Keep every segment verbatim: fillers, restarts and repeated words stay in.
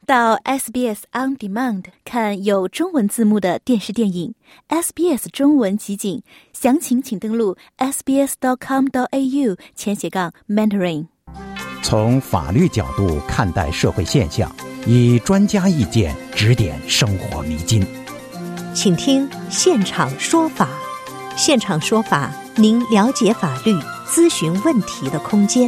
到 S B S On Demand 看有中文字幕的电视电影 S B S 中文集锦，详情请登录 s b s dot com dot a u 前斜杠 mentoring。 从法律角度看待社会现象，以专家意见指点生活迷津。 请听现场说法。现场说法，您了解法律、咨询问题的空间。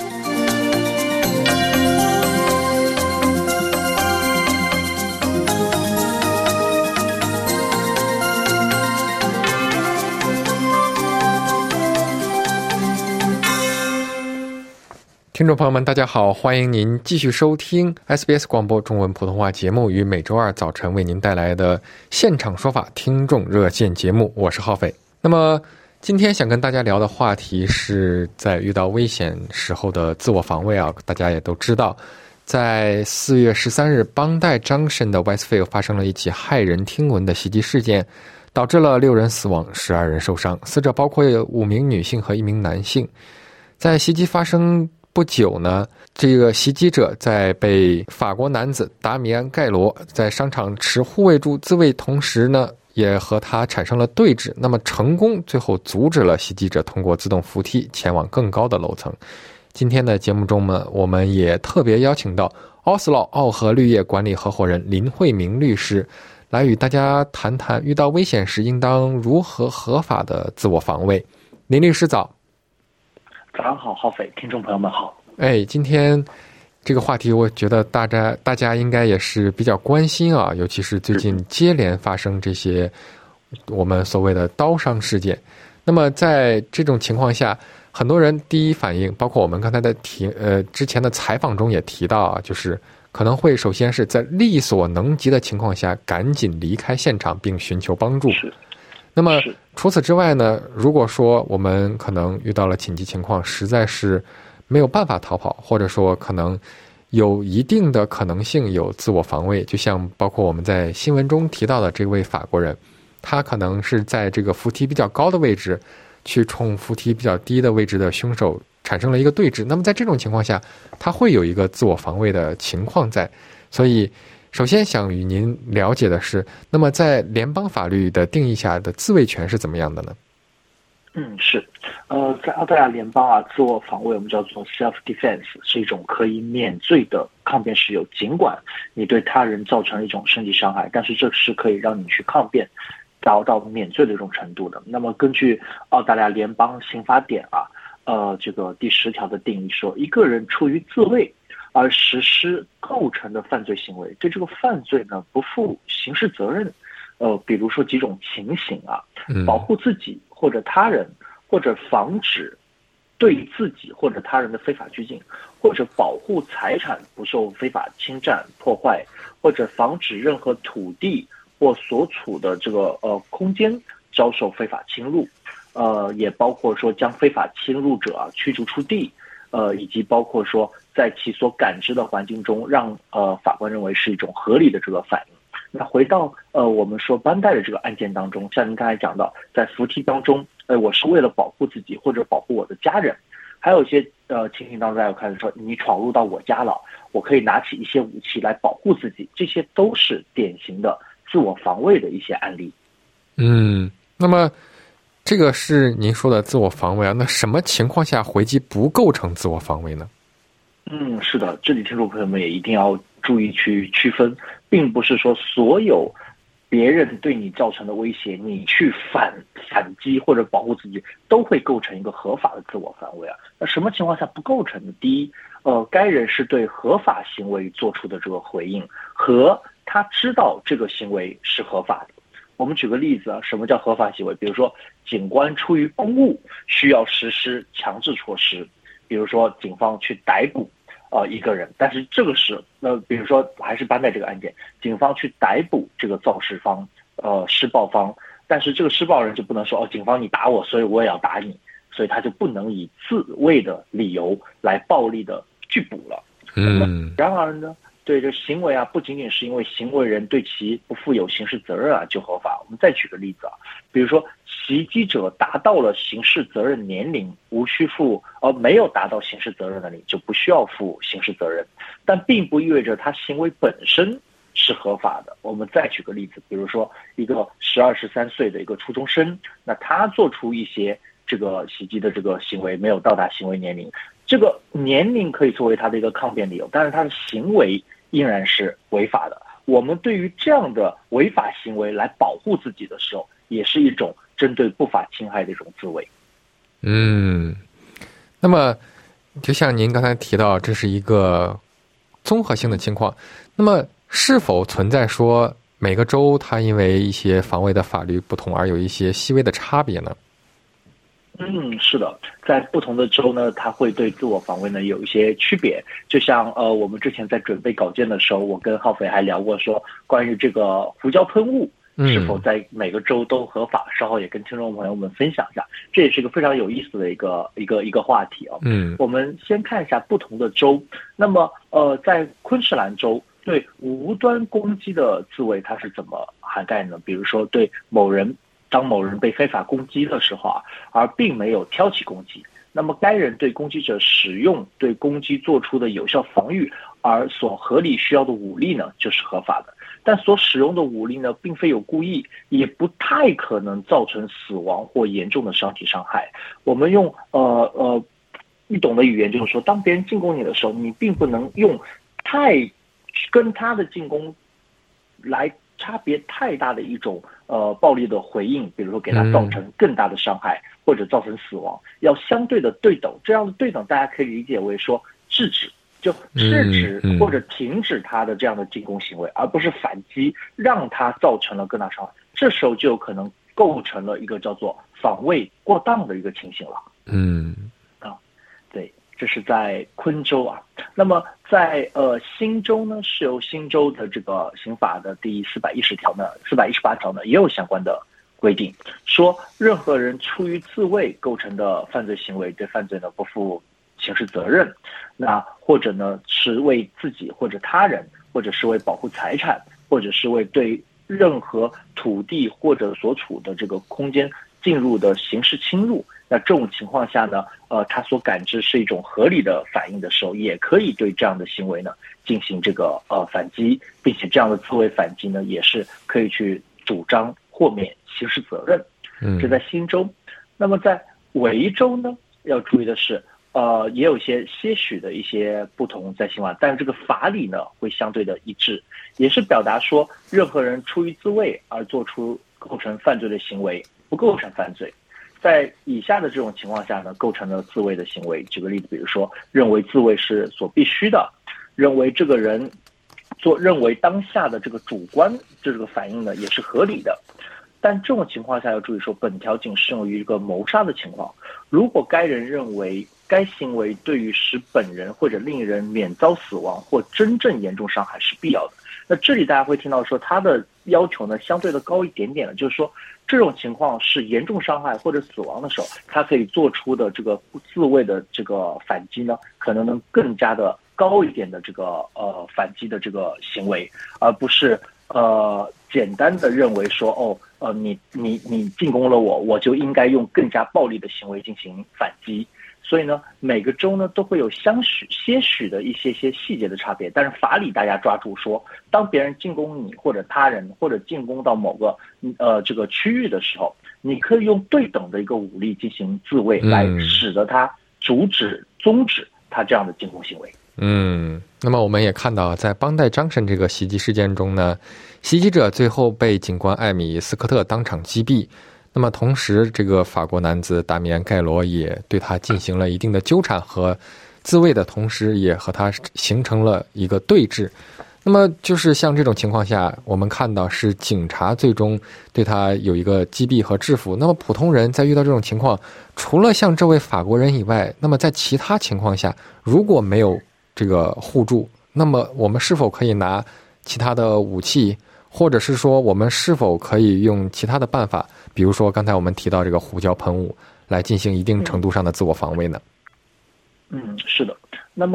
听众朋友们大家好，欢迎您继续收听 S B S 广播中文普通话节目，于每周二早晨为您带来的现场说法听众热线节目，我是浩斐。那么今天想跟大家聊的话题是在遇到危险时候的自我防卫啊。大家也都知道，在四月十三日邦代 Junction 的 Westfield 发生了一起骇人听闻的袭击事件，导致了六人死亡，十二人受伤，死者包括五名女性和一名男性。在袭击发生不久呢，这个袭击者在被法国男子达米安·盖罗在商场持护卫柱自卫同时呢，也和他产生了对峙，那么成功最后阻止了袭击者通过自动扶梯前往更高的楼层。今天的节目中呢，我们也特别邀请到奥斯劳奥和绿业管理合伙人林慧明律师，来与大家谈谈遇到危险时应当如何合法的自我防卫。林律师早。 早上好，浩斐，听众朋友们好。 哎，今天这个话题我觉得大家大家应该也是比较关心啊，尤其是最近接连发生这些我们所谓的刀伤事件。那么在这种情况下，很多人第一反应，包括我们刚才的提呃之前的采访中也提到啊，就是可能会首先是在力所能及的情况下赶紧离开现场并寻求帮助。 是。 那么除此之外呢，如果说我们可能遇到了紧急情况，实在是没有办法逃跑，或者说可能有一定的可能性有自我防卫，就像包括我们在新闻中提到的这位法国人，他可能是在这个扶梯比较高的位置去冲扶梯比较低的位置的凶手产生了一个对峙，那么在这种情况下他会有一个自我防卫的情况在。所以首先想与您了解的是，那么在联邦法律的定义下的自卫权是怎么样的呢？ 嗯，是，呃，在澳大利亚联邦啊，自我防卫我们叫做 self-defense， 是一种可以免罪的抗辩事由。尽管你对他人造成一种身体伤害，但是这是可以让你去抗辩，达到免罪的这种程度的。那么根据澳大利亚联邦刑法典啊，呃，这个第十条的定义说，一个人出于自卫而实施构成的犯罪行为，对这个犯罪呢不负刑事责任。呃，比如说几种情形啊，保护自己或者他人，或者防止对自己或者他人的非法拘禁，或者保护财产不受非法侵占破坏，或者防止任何土地或所处的这个呃空间遭受非法侵入，呃，也包括说将非法侵入者啊驱逐出地。呃，以及包括说，在其所感知的环境中，让呃法官认为是一种合理的这个反应。那回到呃我们说班代的这个案件当中，像您刚才讲到，在扶梯当中，呃，我是为了保护自己或者保护我的家人，还有一些呃情形当中，大家有看到说，你闯入到我家了，我可以拿起一些武器来保护自己，这些都是典型的自我防卫的一些案例。 嗯，那么这个是您说的自我防卫啊，那什么情况下回击不构成自我防卫呢？ 嗯，是的，这里听众朋友们也一定要注意去区分，并不是说所有别人对你造成的威胁，你去反反击或者保护自己，都会构成一个合法的自我防卫啊。那什么情况下不构成呢？第一，呃，该人是对合法行为做出的这个回应，和他知道这个行为是合法的。我们举个例子啊，什么叫合法行为？比如说，警官出于公务需要实施强制措施，比如说警方去逮捕呃一个人，但是这个是呃，比如说还是班代这个案件，警方去逮捕这个肇事方呃施暴方，但是这个施暴人就不能说哦，警方你打我，所以我也要打你，所以他就不能以自卫的理由来暴力的拒捕了。嗯，然而呢， 对这行为啊，不仅仅是因为行为人对其不负有刑事责任啊就合法。我们再举个例子啊，比如说袭击者达到了刑事责任年龄，无需负，而没有达到刑事责任的你就不需要负刑事责任，但并不意味着他行为本身是合法的。我们再举个例子，比如说一个十二十三岁的一个初中生，那他做出一些这个袭击的这个行为没有到达行为年龄，这个年龄可以作为他的一个抗辩理由，但是他的行为依然是违法的。我们对于这样的违法行为来保护自己的时候，也是一种针对不法侵害的一种自卫。 嗯，那么就像您刚才提到，这是一个综合性的情况，那么是否存在说每个州它因为一些防卫的法律不同而有一些细微的差别呢？ 嗯，是的，在不同的州呢，它会对自我防卫呢有一些区别。就像呃，我们之前在准备稿件的时候，我跟浩飞还聊过说，关于这个胡椒喷雾是否在每个州都合法，嗯、稍后也跟听众朋友们分享一下，这也是一个非常有意思的一个一个一个话题啊。 嗯， 我们先看一下不同的州。那么呃，在昆士兰州对无端攻击的自卫它是怎么涵盖呢？比如说对某人。当某人被非法攻击的时候啊，而并没有挑起攻击，那么该人对攻击者使用对攻击做出的有效防御而所合理需要的武力呢，就是合法的。但所使用的武力呢，并非有故意，也不太可能造成死亡或严重的伤体伤害。我们用呃呃易懂的语言就是说，当别人进攻你的时候，你并不能用太跟他的进攻来差别太大的一种呃暴力的回应，比如说给他造成更大的伤害、嗯、或者造成死亡，要相对的对等。这样的对等大家可以理解为说制止，就制止或者停止他的这样的进攻行为、嗯嗯、而不是反击让他造成了更大伤害，这时候就有可能构成了一个叫做防卫过当的一个情形了。 嗯啊，对，这是在昆州啊。那么在呃新州呢，是由新州的这个刑法的第四百一十条呢，四百一十八条呢也有相关的规定，说任何人出于自卫构成的犯罪行为，对犯罪呢不负刑事责任。那或者呢是为自己或者他人，或者是为保护财产，或者是为对任何土地或者所处的这个空间进入的刑事侵入，那这种情况下呢，呃，他所感知是一种合理的反应的时候，也可以对这样的行为呢进行这个呃反击，并且这样的自卫反击呢，也是可以去主张豁免刑事责任。 嗯， 这在新州。那么在维州呢，要注意的是，呃，也有一些些许的一些不同在新法，但是这个法理呢会相对的一致，也是表达说，任何人出于自卫而做出构成犯罪的行为，不构成犯罪。在以下的这种情况下呢，构成了自卫的行为。举个例子，比如说认为自卫是所必须的，认为这个人做认为当下的这个主观这个反应呢也是合理的。但这种情况下要注意说，本条仅适用于一个谋杀的情况。如果该人认为该行为对于使本人或者另一人免遭死亡或真正严重伤害是必要的，那这里大家会听到说他的要求呢相对的高一点点的，就是说这种情况是严重伤害或者死亡的时候，他可以做出的这个自卫的这个反击呢，可能能更加的高一点的这个呃反击的这个行为，而不是呃简单的认为说哦呃你你你进攻了我，我就应该用更加暴力的行为进行反击。所以呢，每个州呢都会有相许些许的一些些细节的差别，但是法理大家抓住说，当别人进攻你或者他人或者进攻到某个呃这个区域的时候，你可以用对等的一个武力进行自卫，来使得他阻止终止他这样的进攻行为。 嗯，那么我们也看到，在邦代张神这个袭击事件中呢，袭击者最后被警官艾米斯科特当场击毙。那么同时，这个法国男子达米安盖罗也对他进行了一定的纠缠和自卫的同时，也和他形成了一个对峙。那么就是像这种情况下，我们看到是警察最终对他有一个击毙和制服。那么普通人在遇到这种情况，除了像这位法国人以外，那么在其他情况下，如果没有这个互助，那么我们是否可以拿其他的武器，或者是说我们是否可以用其他的办法，比如说刚才我们提到这个胡椒喷雾，来进行一定程度上的自我防卫呢？ 嗯，是的。那么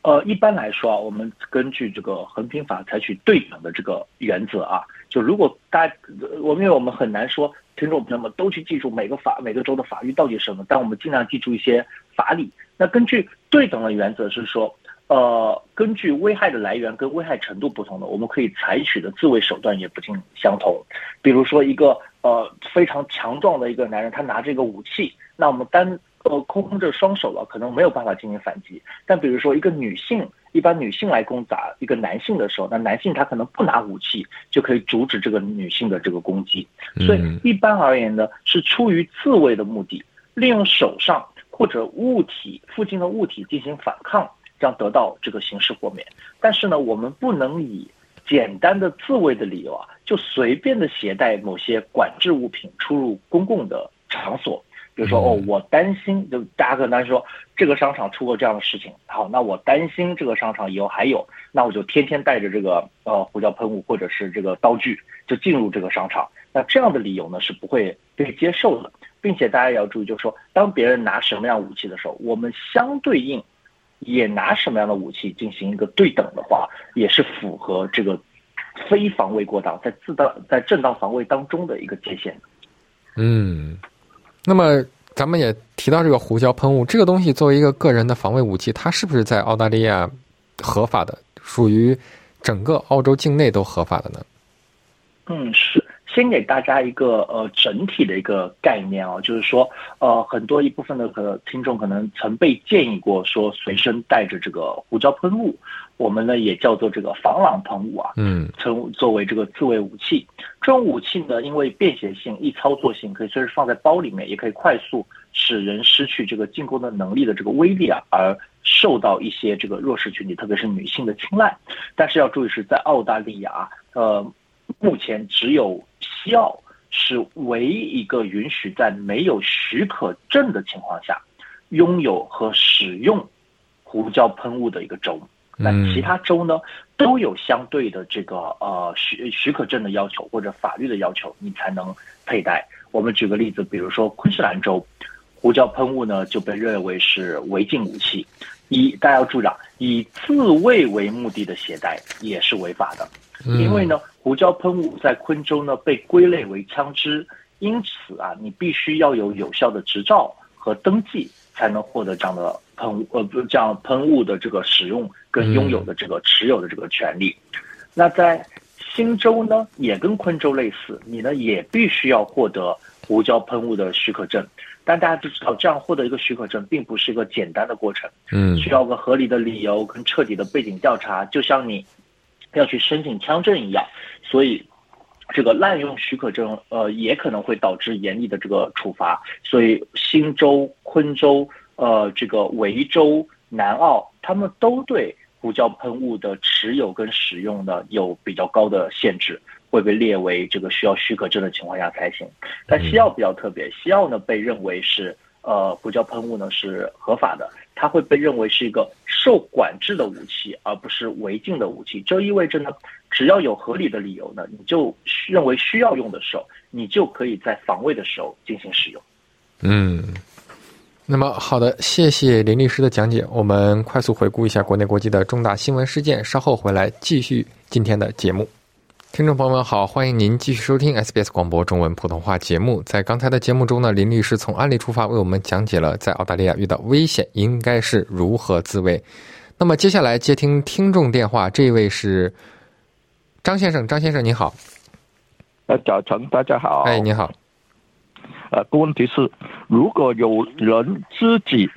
呃，一般来说啊，我们根据这个衡平法采取对等的这个原则啊，就如果大家，我们因为我们很难说听众朋友们都去记住每个法每个州的法律到底是什么，但我们尽量记住一些法理。那根据对等的原则是说，呃，根据危害的来源跟危害程度不同的，我们可以采取的自卫手段也不尽相同。比如说一个呃非常强壮的一个男人，他拿着一个武器，那我们单呃空着双手了，可能没有办法进行反击。但比如说一个女性，一般女性来攻打一个男性的时候，那男性他可能不拿武器就可以阻止这个女性的这个攻击。所以一般而言呢，是出于自卫的目的，利用手上或者物体附近的物体进行反抗，这样得到这个刑事豁免。但是呢，我们不能以简单的自卫的理由啊，就随便的携带某些管制物品出入公共的场所。比如说，哦，我担心，就大家可能说这个商场出过这样的事情，好，那我担心这个商场以后还有，那我就天天带着这个呃胡椒喷雾或者是这个刀具就进入这个商场。那这样的理由呢是不会被接受的，并且大家也要注意，就是说，当别人拿什么样武器的时候，我们相对应也拿什么样的武器进行一个对等的话，也是符合这个非防卫过当，在自当在正当防卫当中的一个界限。 嗯。那么咱们也提到这个胡椒喷雾这个东西，作为一个个人的防卫武器，它是不是在澳大利亚合法的，属于整个澳洲境内都合法的呢？ 嗯，是。先给大家一个呃整体的一个概念啊，就是说呃很多一部分的可听众可能曾被建议过说随身带着这个胡椒喷雾，我们呢也叫做这个防狼喷雾啊，嗯，称作为这个自卫武器。这种武器呢，因为便携性、易操作性，可以随时放在包里面，也可以快速使人失去这个进攻的能力的这个威力啊，而受到一些这个弱势群体，特别是女性的青睐。但是要注意是在澳大利亚，呃，目前只有西澳是唯一一个允许在没有许可证的情况下拥有和使用胡椒喷雾的一个州。那其他州呢都有相对的这个呃许许可证的要求或者法律的要求，你才能佩戴。我们举个例子，比如说昆士兰州，胡椒喷雾呢就被认为是违禁武器。一，大家要注意啊，以自卫为目的的携带也是违法的。因为呢，胡椒喷雾在昆州呢被归类为枪支，因此啊，你必须要有有效的执照和登记，才能获得这样的喷雾呃这样喷雾的这个使用跟拥有的这个持有的这个权利。那在新州呢，也跟昆州类似，你呢也必须要获得胡椒喷雾的许可证。但大家都知道，这样获得一个许可证并不是一个简单的过程，嗯，需要个合理的理由跟彻底的背景调查，就像你要去申请枪证一样。所以这个滥用许可证呃也可能会导致严厉的这个处罚。所以新州、昆州、呃这个维州、南澳，他们都对胡椒喷雾的持有跟使用呢有比较高的限制，会被列为这个需要许可证的情况下才行。但西澳比较特别，西澳呢被认为是呃胡椒喷雾呢是合法的，它会被认为是一个受管制的武器，而不是违禁的武器。这意味着呢，只要有合理的理由呢，你就认为需要用的时候，你就可以在防卫的时候进行使用。 嗯，那么好的，谢谢林律师的讲解。我们快速回顾一下国内国际的重大新闻事件，稍后回来继续今天的节目。听众朋友们好，欢迎您继续收听 S B S 广播中文普通话节目。在刚才的节目中呢，林律师从案例出发为我们讲解了在澳大利亚遇到危险应该是如何自卫。那么接下来接听听众电话，这位是张先生。张先生您好。 呃，早晨，大家好。 哎，你好。 呃，个问题是，如果有人自己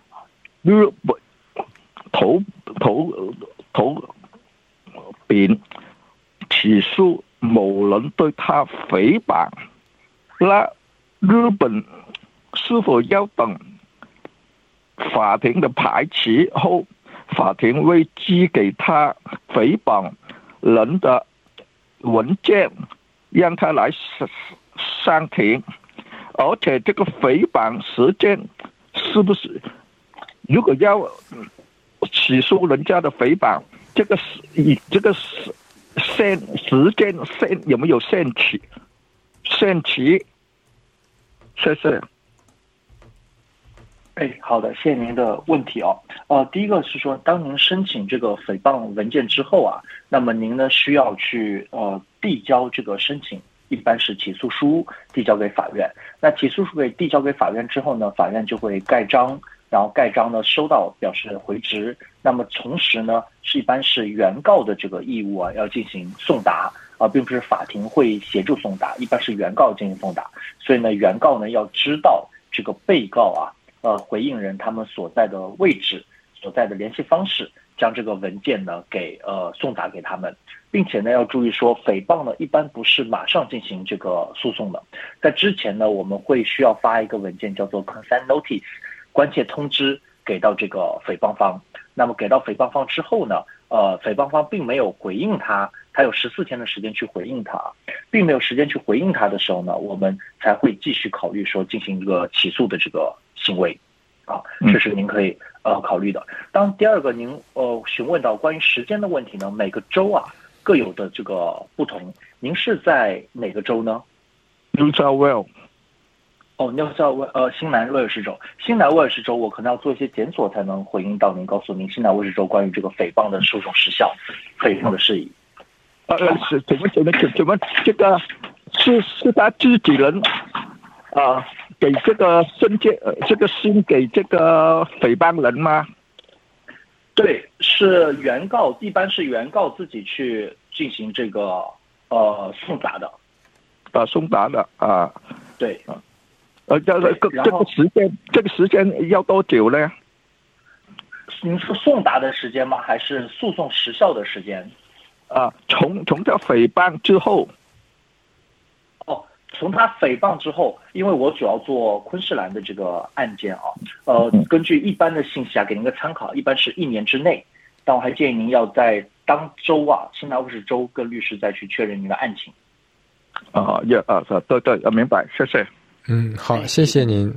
投投投饼起诉某人对他诽谤，那日本是否要等法庭的排期后，法庭会寄给他诽谤人的文件，让他来上庭？而且这个诽谤时间是不是，如果要起诉人家的诽谤，这个是这个是限时间限有没有限期？限期？谢谢。 哎，好的，谢谢您的问题哦。呃，第一个是说，当您申请这个诽谤文件之后啊，那么您呢需要去呃递交这个申请，一般是起诉书递交给法院。那起诉书给递交给法院之后呢，法院就会盖章，然后盖章呢收到表示回执。那么同时呢，是一般是原告的这个义务啊，要进行送达啊、呃，并不是法庭会协助送达，一般是原告进行送达。所以呢，原告呢要知道这个被告啊。呃，回应人他们所在的位置、所在的联系方式，将这个文件呢给呃送达给他们，并且呢要注意说，诽谤呢一般不是马上进行这个诉讼的，在之前呢我们会需要发一个文件叫做 consent notice 关切通知给到这个诽谤方。那么给到诽谤方之后呢，呃，诽谤方并没有回应他，他有十四天的时间去回应他，并没有时间去回应他的时候呢，我们才会继续考虑说进行一个起诉的这个行为，啊，这是您可以呃考虑的。当第二个您呃询问到关于时间的问题呢，每个州啊各有的这个不同。您是在哪个州呢 ？New South Wales。 哦 ，New South Wales 呃新南威尔士州，新南威尔士州我可能要做一些检索才能回应到您，告诉您新南威尔士州关于这个诽谤的诉讼时效、诽谤的事宜。 呃，是怎么怎么怎么这个是是他自己人啊、呃、给这个信件呃这个信给这个诽谤人吗？ 对，是原告，一般是原告自己去进行这个呃送达的。 啊，送达的啊。 对。 呃，这个这个时间这个时间要多久呢？ 您说送达的时间吗？还是诉讼时效的时间？ 啊，从从这诽谤之后。 哦，从他诽谤之后，因为我主要做昆士兰的这个案件啊，呃，根据一般的信息啊，给您个参考，一般是一年之内。但我还建议您要在当周啊，新南威尔士州跟律师再去确认您的案情。 啊，也啊，对对，明白，谢谢。 嗯，好，谢谢您。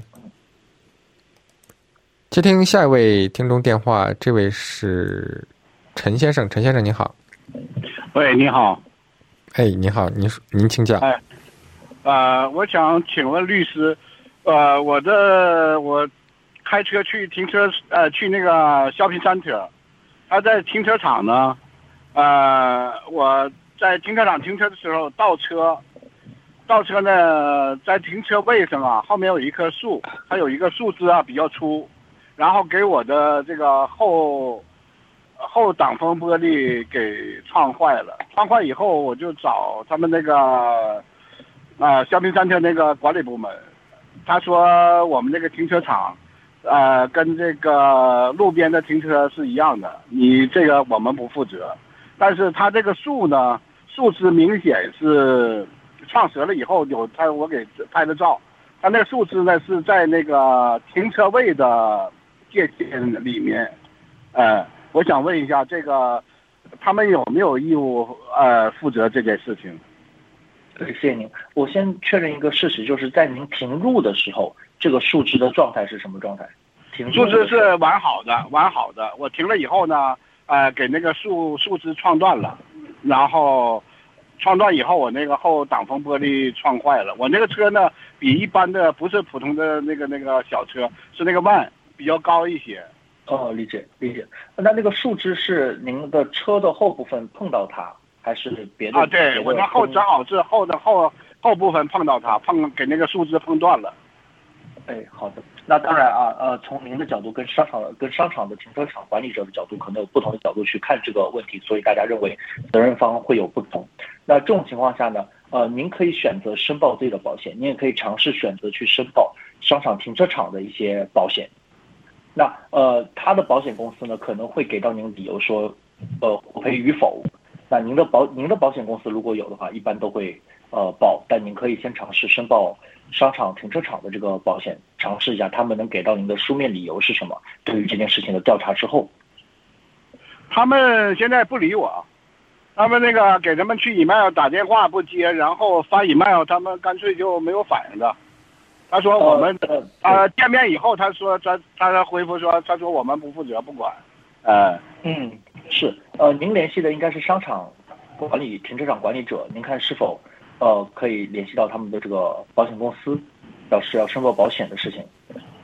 接听下一位听众电话，这位是陈先生，陈先生您好。 喂，你好。 哎，你好，您您请讲。 哎，呃，我想请问律师，呃，我的我开车去停车，呃，去那个 shopping center， 他在停车场呢，呃，我在停车场停车的时候倒车。倒车呢，在停车位上啊，后面有一棵树，它有一个树枝啊比较粗，然后给我的这个后后挡风玻璃给撞坏了。撞坏以后，我就找他们那个啊消防站的那个管理部门，他说我们这个停车场，呃，跟这个路边的停车是一样的，你这个我们不负责。但是他这个树呢，树枝明显是。撞折了以后有他我给拍了照，他那个树枝呢是在那个停车位的界限里面，呃，我想问一下这个他们有没有义务呃负责这件事情？ 对，谢谢您。我先确认一个事实，就是在您停入的时候，这个树枝的状态是什么状态？停树枝是完好的，完好的。我停了以后呢，呃，给那个树树枝撞断了，然后。撞断以后，我那个后挡风玻璃撞坏了。我那个车呢，比一般的不是普通的那个那个小车，是那个van，比较高一些。 哦，理解理解。那那个树枝是您的车的后部分碰到它，还是别的？ 啊，对，我那后正好是后的后后部分碰到它，碰给那个树枝碰断了。 哎，好的。那当然啊，呃，从您的角度跟商场跟商场的停车场管理者的角度，可能有不同的角度去看这个问题，所以大家认为责任方会有不同。那这种情况下呢，呃，您可以选择申报自己的保险，您也可以尝试选择去申报商场停车场的一些保险。那呃，他的保险公司呢，可能会给到您理由说，呃，获赔与否。那您的保您的保险公司如果有的话，一般都会呃保，但您可以先尝试申报商场停车场的这个保险，尝试一下他们能给到您的书面理由是什么。对于这件事情的调查之后， 他们现在不理我，他们那个给他们去 email 打电话不接，然后发 email 他们干脆就没有反应的。他说我们呃, 呃见面以后，他说他他回复说，他说我们不负责不管。呃嗯是呃您联系的应该是商场管理停车场管理者，您看是否呃可以联系到他们的这个保险公司，表示要申报保险的事情。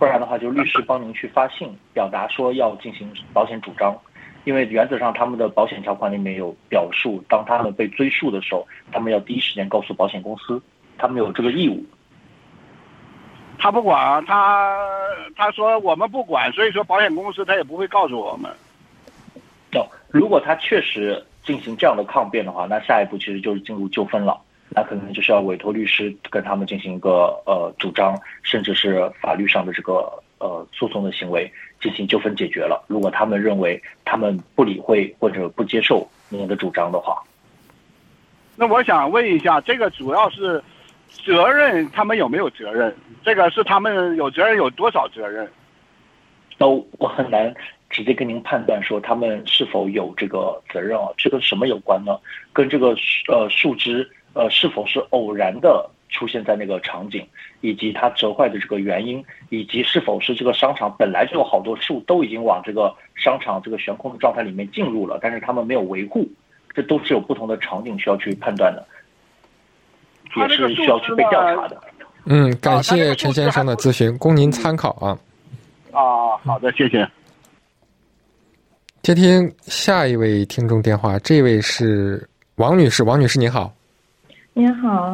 不然的话就律师帮您去发信表达说要进行保险主张。因为原则上他们的保险条款里面有表述，当他们被追诉的时候，他们要第一时间告诉保险公司，他们有这个义务。 他不管，他他说我们不管，所以说保险公司他也不会告诉我们。 哦，如果他确实进行这样的抗辩的话，那下一步其实就是进入纠纷了，那可能就是要委托律师跟他们进行一个呃主张，甚至是法律上的这个呃诉讼的行为进行纠纷解决了。如果他们认为他们不理会或者不接受您的主张的话， 那我想问一下，这个主要是责任，他们有没有责任？这个是他们有责任，有多少责任？ 都我很难直接跟您判断说他们是否有这个责任啊。这个什么有关呢？跟这个呃树枝呃是否是偶然的出现在那个场景，以及它折坏的这个原因，以及是否是这个商场本来就有好多树都已经往这个商场这个悬空的状态里面进入了，但是他们没有维护，这都是有不同的场景需要去判断的，也是需要去被调查的。 嗯，感谢陈先生的咨询，供您参考啊。 啊，好的，谢谢。 接听下一位听众电话，这位是王女士，王女士您好。 您好。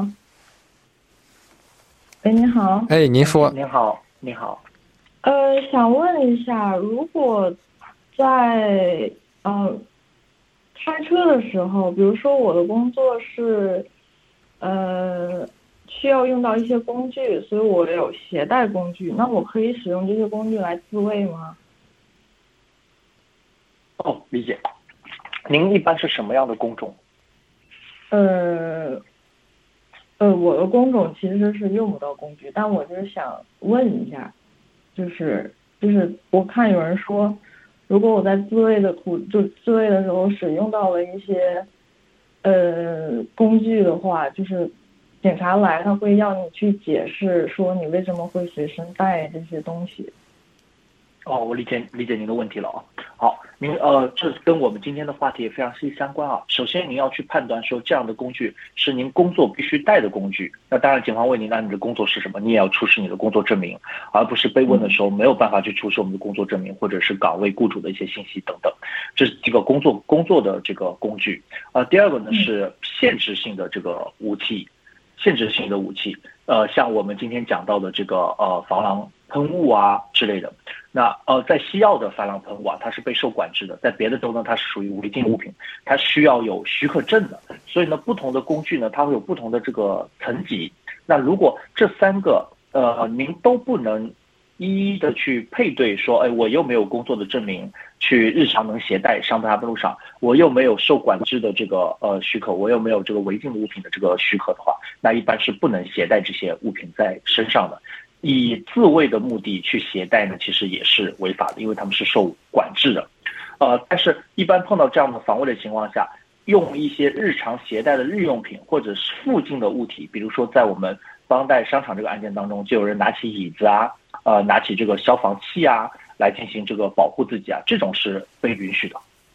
喂，您好。 哎，您说。 您好，您好。 呃，想问一下，如果在呃开车的时候，比如说我的工作是呃需要用到一些工具，所以我有携带工具，那我可以使用这些工具来自卫吗？ 哦，理解。您一般是什么样的工种？ 呃，呃，我的工种其实是用不到工具，但我就是想问一下，就是就是我看有人说，如果我在自卫的途就自卫的时候使用到了一些呃工具的话，就是警察来他会要你去解释说你为什么会随身带这些东西。 哦，我理解理解您的问题了啊。好，您呃，这跟我们今天的话题也非常息息相关啊。首先，您要去判断说这样的工具是您工作必须带的工具。那当然，警方问您，那你的工作是什么？你也要出示你的工作证明，而不是被问的时候没有办法去出示我们的工作证明，或者是岗位雇主的一些信息等等。这是这个工作工作的这个工具。呃，第二个呢是限制性的这个武器，限制性的武器。呃，像我们今天讲到的这个呃防狼喷雾啊之类的。那呃，在西澳的防狼喷雾啊，它是被受管制的，在别的州呢，它是属于违禁物品，它需要有许可证的。所以呢，不同的工具呢，它会有不同的这个层级。那如果这三个呃您都不能一一的去配对说，哎，我又没有工作的证明，去日常能携带上班路上，我又没有受管制的这个呃许可，我又没有这个违禁物品的这个许可的话，那一般是不能携带这些物品在身上的。以自卫的目的去携带呢，其实也是违法的，因为他们是受管制的。呃，但是一般碰到这样的防卫的情况下，用一些日常携带的日用品或者是附近的物体，比如说在我们帮带商场这个案件当中，就有人拿起椅子啊，呃，拿起这个消防器啊，来进行这个保护自己啊，这种是被允许的。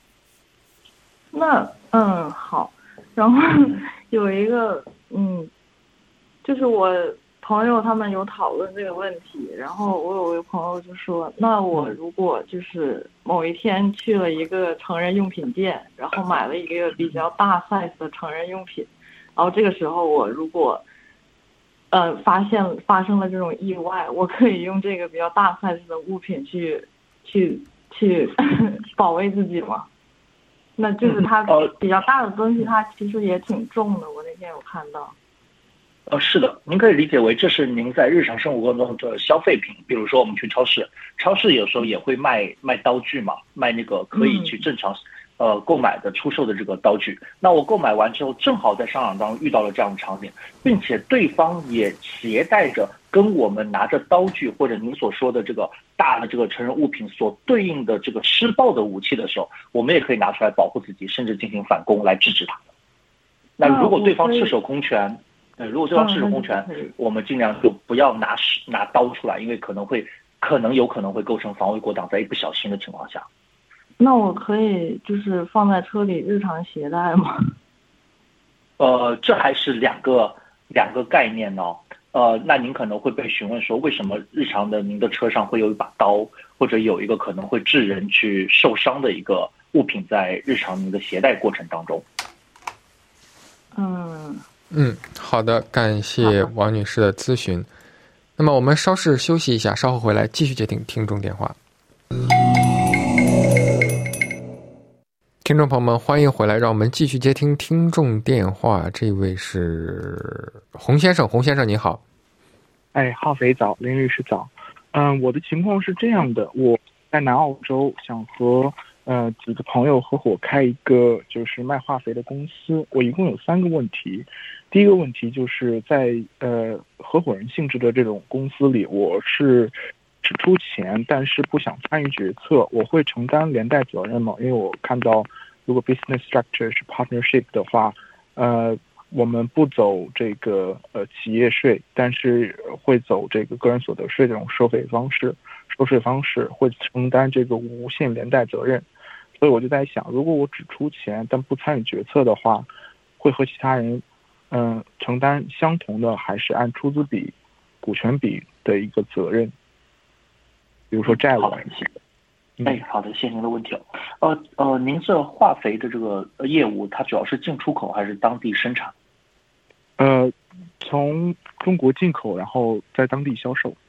那嗯好，然后有一个嗯，就是我朋友他们有讨论这个问题，然后我有一个朋友就说，那我如果就是某一天去了一个成人用品店，然后买了一个比较大 size 的成人用品，然后这个时候我如果呃发现发生了这种意外，我可以用这个比较大 size 的物品去去去保卫自己吗？那就是它比较大的东西，它其实也挺重的，我那天有看到。 呃，是的，您可以理解为这是您在日常生活过程中的消费品。比如说我们去超市，超市有时候也会卖卖刀具嘛，卖那个可以去正常呃购买的出售的这个刀具。那我购买完之后，正好在商场当中遇到了这样的场景，并且对方也携带着跟我们拿着刀具或者您所说的这个大的这个成人物品所对应的这个施暴的武器的时候，我们也可以拿出来保护自己，甚至进行反攻来制止他。那如果对方赤手空拳，呃，如果对方赤手空拳，我们尽量就不要拿拿刀出来，因为可能会可能有可能会构成防卫过当，在一不小心的情况下。 那我可以就是放在车里日常携带吗？ 呃，这还是两个两个概念哦。 呃，那您可能会被询问说，为什么日常的您的车上会有一把刀，或者有一个可能会致人去受伤的一个物品在日常您的携带过程当中？ 嗯嗯，好的，感谢王女士的咨询。那么我们稍事休息一下，稍后回来继续接听听众电话。听众朋友们，欢迎回来，让我们继续接听听众电话。这位是洪先生，洪先生你好。 哎，浩飞早，林律师早。嗯，我的情况是这样的，我在南澳洲想和呃几个朋友合伙开一个就是卖化肥的公司。我一共有三个问题。第一个问题就是在呃合伙人性质的这种公司里，我是只出钱，但是不想参与决策，我会承担连带责任吗？因为我看到如果 business structure 是 partnership 的话，呃，我们不走这个呃企业税，但是会走这个个人所得税这种收费方式，收税方式会承担这个无限连带责任。所以我就在想，如果我只出钱但不参与决策的话，会和其他人嗯、呃、承担相同的，还是按出资比、股权比的一个责任？比如说债务。 哎，好的，谢谢您的问题了。呃呃，您这化肥的这个业务，它主要是进出口还是当地生产？ 呃，从中国进口，然后在当地销售。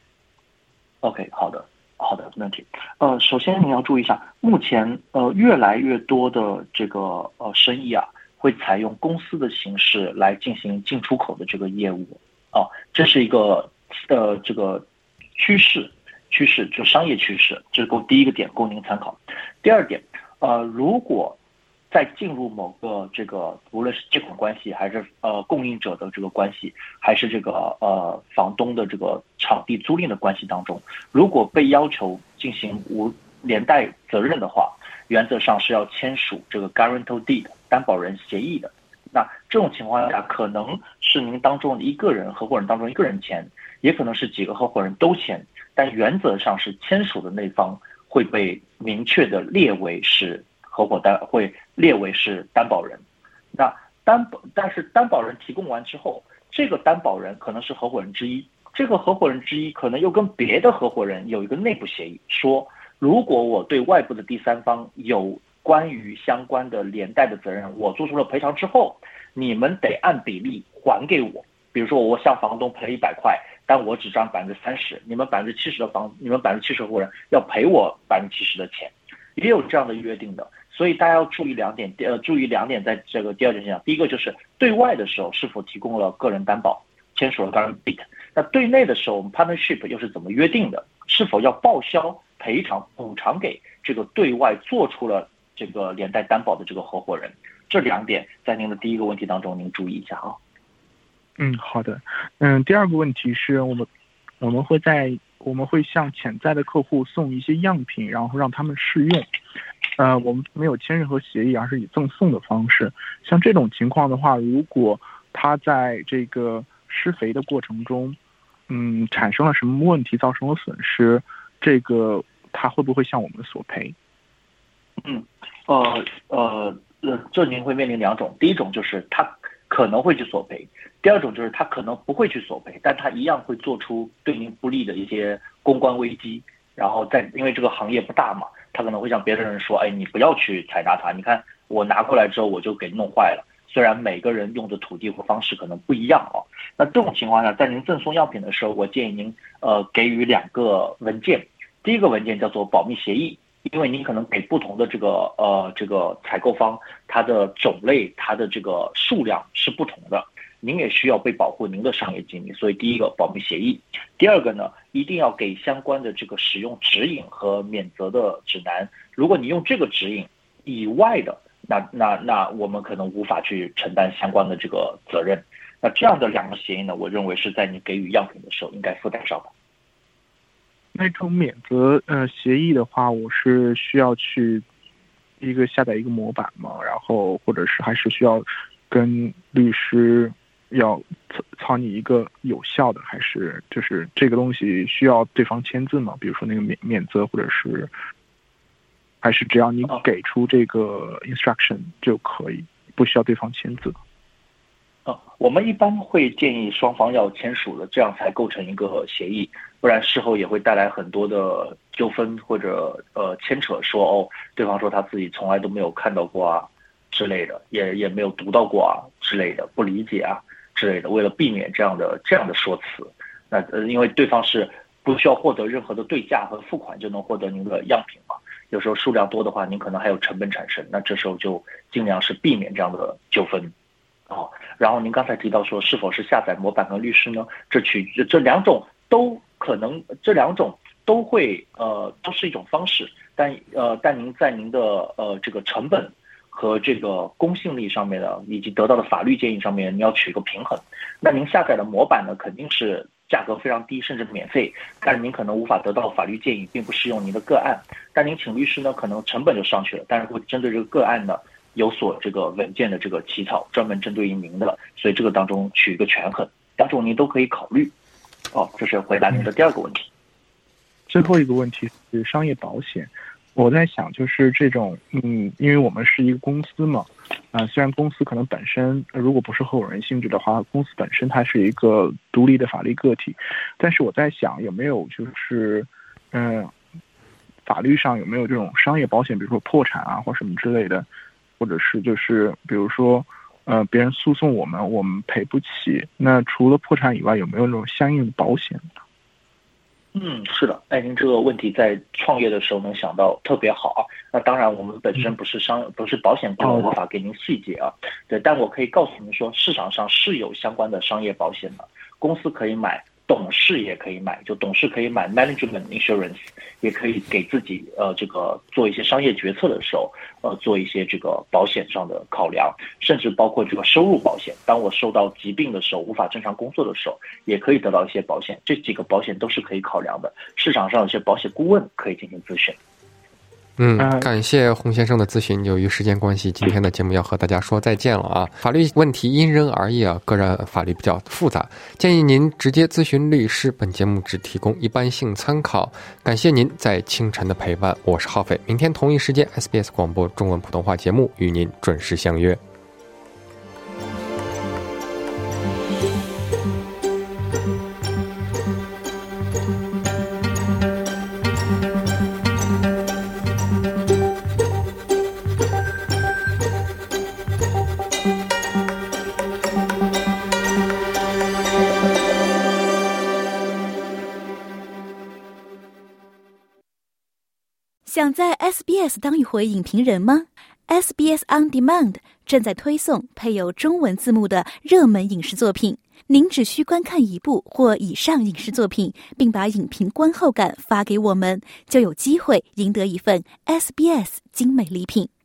OK， 好的，好的，没问题。呃，首先您要注意一下，目前呃越来越多的这个呃生意啊，会采用公司的形式来进行进出口的这个业务啊，这是一个呃这个趋势。趋势就商业趋势，这是第一个点，供您参考。第二点，呃，如果在进入某个这个无论是借款关系，还是呃供应者的这个关系，还是这个呃房东的这个场地租赁的关系当中，如果被要求进行无连带责任的话，原则上是要签署这个 guarantor deed 担保人协议的。那这种情况下，可能是您当中的一个人合伙人当中一个人签，也可能是几个合伙人都签。但原则上是签署的那方会被明确的列为是合伙担，会列为是担保人。那担保，但是担保人提供完之后，这个担保人可能是合伙人之一，这个合伙人之一可能又跟别的合伙人有一个内部协议，说如果我对外部的第三方有关于相关的连带的责任，我做出了赔偿之后，你们得按比例还给我。比如说我向房东赔了一百块，但我只占百分之三十，你们百分之七十的房，你们百分之七十合伙人要赔我百分之七十的钱，也有这样的约定的。所以大家要注意两点，呃，注意两点，在这个第二点上，第一个就是对外的时候是否提供了个人担保，签署了 guarantor deed。那对内的时候，我们 partnership 又是怎么约定的？是否要报销赔偿补偿给这个对外做出了这个连带担保的这个合伙人？这两点在您的第一个问题当中，您注意一下啊。 嗯，好的。嗯，第二个问题是我们我们会在我们会向潜在的客户送一些样品，然后让他们试用。呃，我们没有签任何协议，而是以赠送的方式。像这种情况的话，如果他在这个施肥的过程中，嗯，产生了什么问题，造成了损失，这个他会不会向我们索赔？ 嗯，呃呃呃，这您会面临两种，第一种就是他可能会去索赔，第二种就是他可能不会去索赔，但他一样会做出对您不利的一些公关危机，然后在因为这个行业不大嘛，他可能会向别的人说，哎，你不要去采纳它，你看我拿过来之后我就给弄坏了。虽然每个人用的土地或方式可能不一样啊，那这种情况下，在您赠送样品的时候，我建议您呃给予两个文件，第一个文件叫做保密协议。因为您可能给不同的这个呃这个采购方，它的种类、它的这个数量是不同的，您也需要被保护您的商业机密，所以第一个保密协议。第二个呢，一定要给相关的这个使用指引和免责的指南。如果你用这个指引以外的，那那那我们可能无法去承担相关的这个责任。那这样的两个协议呢，我认为是在你给予样品的时候应该附带上的。 那种免责呃协议的话，我是需要去一个下载一个模板嘛，然后或者是还是需要跟律师要草拟一个有效的，还是就是这个东西需要对方签字嘛？比如说那个免免责，或者是还是只要你给出这个 instruction 就可以，不需要对方签字。 呃，我们一般会建议双方要签署了，这样才构成一个协议，不然事后也会带来很多的纠纷或者呃牵扯说，哦，对方说他自己从来都没有看到过啊之类的，也也没有读到过啊之类的，不理解啊之类的，为了避免这样的这样的说辞，那呃因为对方是不需要获得任何的对价和付款就能获得您的样品嘛，有时候数量多的话，您可能还有成本产生，那这时候就尽量是避免这样的纠纷。哦，然后您刚才提到说是否是下载模板跟律师呢？这取这两种都可能，这两种都会呃都是一种方式，但呃但您在您的呃这个成本和这个公信力上面的，以及得到的法律建议上面，你要取一个平衡。那您下载的模板呢，肯定是价格非常低，甚至免费，但是您可能无法得到法律建议，并不适用您的个案。但您请律师呢，可能成本就上去了，但是会针对这个个案呢，有所这个文件的这个起草，专门针对于您的，所以这个当中取一个权衡，两种您都可以考虑。哦，这是回答您的第二个问题。 最后一个问题是商业保险，我在想就是这种，嗯，因为我们是一个公司嘛，啊、呃，虽然公司可能本身如果不是合伙人性质的话，公司本身它是一个独立的法律个体，但是我在想有没有就是，嗯、呃，法律上有没有这种商业保险，比如说破产啊或什么之类的。或者是就是比如说，呃，别人诉讼我们，我们赔不起。那除了破产以外，有没有那种相应的保险呢？ 嗯，是的，哎，您这个问题在创业的时候能想到特别好啊。那当然，我们本身不是商不是保险顾问，无法给您细节啊。对，但我可以告诉您说，市场上是有相关的商业保险的，公司可以买。董事也可以买，就董事可以买 management insurance， 也可以给自己呃这个做一些商业决策的时候，呃做一些这个保险上的考量，甚至包括这个收入保险。当我受到疾病的时候，无法正常工作的时候，也可以得到一些保险。这几个保险都是可以考量的。市场上有些保险顾问可以进行咨询。 嗯，感谢洪先生的咨询。由于时间关系，今天的节目要和大家说再见了啊。法律问题因人而异啊，个人法律比较复杂，建议您直接咨询律师。本节目只提供一般性参考。感谢您在清晨的陪伴，我是浩斐。明天同一时间 S B S 广播中文普通话节目与您准时相约。 想在 S B S 当一回影评人吗？ S B S On Demand 正在推送配有中文字幕的热门影视作品，您只需观看一部或以上影视作品，并把影评观后感发给我们，就有机会赢得一份 S B S 精美礼品。